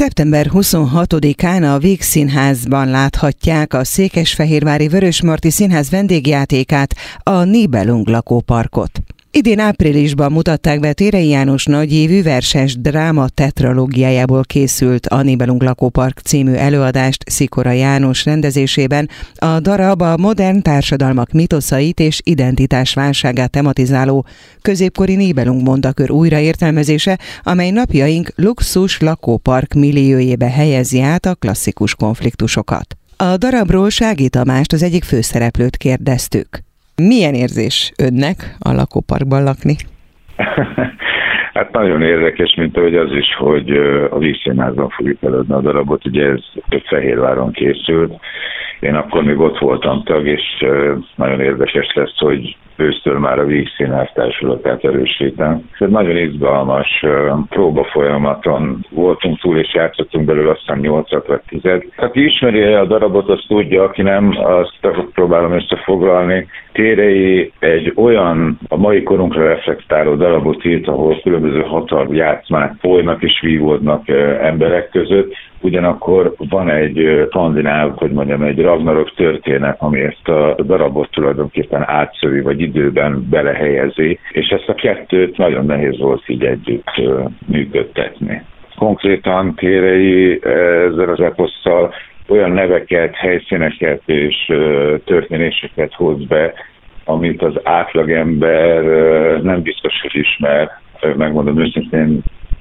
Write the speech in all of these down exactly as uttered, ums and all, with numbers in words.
szeptember huszonhatodikán a Víg Színházban láthatják a székesfehérvári Vörösmarty Színház vendégjátékát, a Nibelung lakóparkot. Idén áprilisban mutatták be Thérei János nagyívű verses dráma tetralógiájából készült a Nibelung lakópark című előadást Szikora János rendezésében. A darab a modern társadalmak mitoszait és identitásválságát tematizáló középkori Nibelung mondakör újraértelmezése, amely napjaink luxus lakópark milliójébe helyezi át a klasszikus konfliktusokat. A darabról Sági Tamást, az egyik főszereplőt kérdeztük. Milyen érzés önnek a lakóparkban lakni? Hát nagyon érdekes, mint ahogy az is, hogy a Víg Színházban fogjuk előadni a darabot, ugye ez Fehérváron készült. Én akkor még ott voltam tag, és nagyon érdekes lesz, hogy ősztől már a Víg Színház társulatát erősítem. Ez nagyon izgalmas próba folyamaton voltunk túl, és játszottunk belőle aztán nyolcat vagy tized. Aki ismeri a darabot, azt tudja, aki nem, azt próbálom összefoglalni. Thérei egy olyan, a mai korunkra reflektáló darabot írt, ahol különböző hatalmi játszmák folynak és vívódnak emberek között. Ugyanakkor van egy skandináv, hogy mondjam, egy Ragnarok történet, ami ezt a darabot tulajdonképpen átszövi, vagy időben belehelyezi, és ezt a kettőt nagyon nehéz volt így együtt működtetni. Konkrétan Thérei ezzel az eposszal olyan neveket, helyszíneket és történéseket hoz be, amit az átlagember nem biztos, hogy ismer, megmondom őszintén,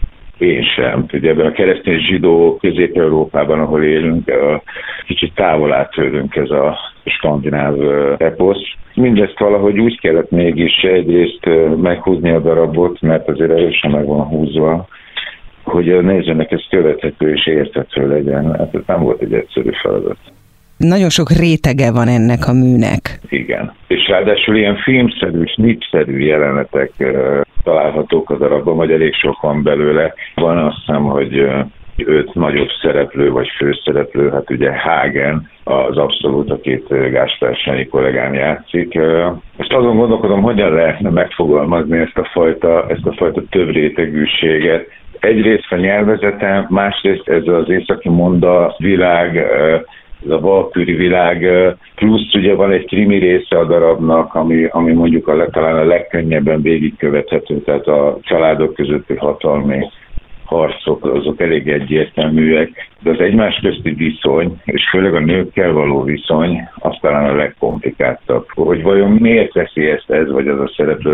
én sem. Ugye ebben a keresztény zsidó Közép-Európában, ahol élünk, kicsit távol áttőlünk ez a skandináv eposz. Mindezt valahogy úgy kellett mégis egyrészt meghúzni a darabot, mert azért erősen meg van húzva, hogy a nézőnek ez követhető és érthető legyen. Hát ez nem volt egy egyszerű feladat. Nagyon sok rétege van ennek a műnek. Igen. És ráadásul ilyen filmszerű, snitszerű jelenetek uh, találhatók a darabban, vagy elég sok van belőle. Van azt hiszem, hogy uh, öt nagyobb szereplő, vagy főszereplő, hát ugye Hagen, az abszolút, akit Gáspár Sanyi kollégám játszik. Uh, most azon gondolkodom, hogyan lehetne megfogalmazni ezt a fajta, ezt a fajta több rétegűséget. Egyrészt a nyelvezete, másrészt ez az északi monda világ, uh, ez a valküri világ, plusz ugye van egy krimi része a darabnak, ami, ami mondjuk a, talán a legkönnyebben végigkövethető, tehát a családok közötti hatalmi harcok, azok elég egyértelműek, de az egymás közti viszony, és főleg a nőkkel való viszony, az talán a legkomplikáltabb. Hogy vajon miért veszi ezt ez, vagy az a szereplő,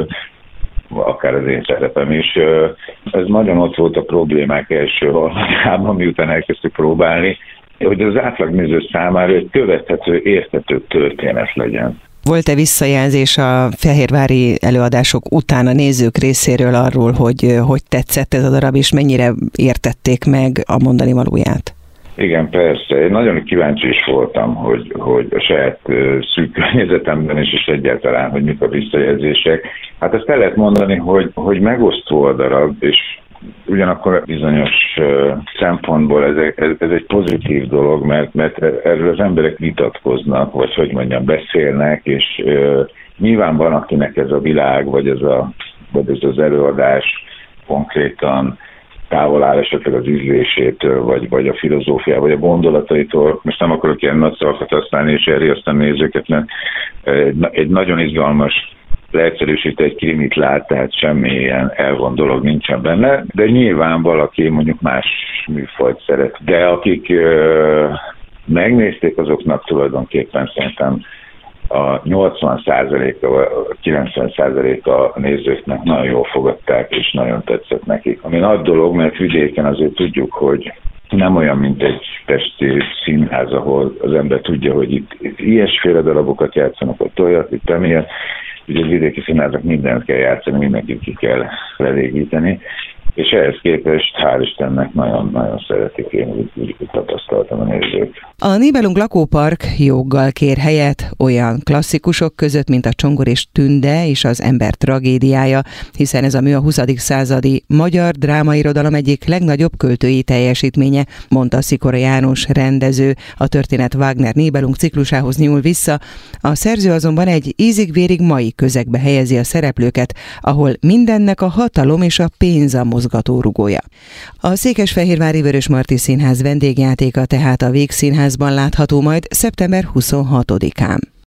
akár az én szerepem is. Ez nagyon ott volt a problémák első harmadában, miután elkezdtük próbálni, hogy az átlagnéző számára egy követhető, érthető történet legyen. Volt-e visszajelzés a fehérvári előadások után a nézők részéről arról, hogy hogy tetszett ez a darab, és mennyire értették meg a mondani valóját? Igen, persze. Én nagyon kíváncsi is voltam, hogy, hogy a saját szűk környezetemben is, és egyáltalán, hogy mik a visszajelzések. Hát ezt el lehet mondani, hogy, hogy megosztó a darab, és ugyanakkor bizonyos uh, szempontból ez, ez, ez egy pozitív dolog, mert, mert erről az emberek vitatkoznak, vagy hogy mondjam, beszélnek, és uh, nyilván van, akinek ez a világ, vagy ez, a, vagy ez az előadás konkrétan távol áll esetleg az ízlésétől, vagy, vagy a filozófiával, vagy a gondolataitól. Most nem akarok ilyen nagy szavakat használni, és elriasztani nézőket, mert egy, egy nagyon izgalmas leegyszerűsítve egy krimit lát, tehát semmi ilyen elvont dolog nincsen benne, de nyilván valaki mondjuk más műfajt szeret. De akik ö, megnézték, azoknak tulajdonképpen szerintem a nyolcvan százaléka, a kilencven százaléka a nézőknek nagyon jól fogadták, és nagyon tetszett nekik. Ami nagy dolog, mert vidéken azért tudjuk, hogy nem olyan, mint egy pesti színház, ahol az ember tudja, hogy itt, itt ilyesféle darabokat játszanak, ott olyat, itt emiatt. Ugye a vidéki színházak mindent kell játszani, mindenkit ki kell elégíteni, és ehhez képest hál' Istennek nagyon-nagyon szeretik, én úgy, úgy, úgy tapasztaltam a nézők. A Nibelung lakópark joggal kér helyet olyan klasszikusok között, mint a Csongor és Tünde és az Ember tragédiája, hiszen ez a mű a huszadik századi magyar drámairodalom egyik legnagyobb költői teljesítménye, mondta Szikora János rendező. A történet Wagner Nibelung ciklusához nyúl vissza, a szerző azonban egy ízig-vérig mai közegbe helyezi a szereplőket, ahol mindennek a hatalom és a pénz a mozgató mozgatórugója. A Székesfehérvári Vörösmarty Színház vendégjátéka tehát a Vígszínházban látható majd szeptember huszonhatodikán.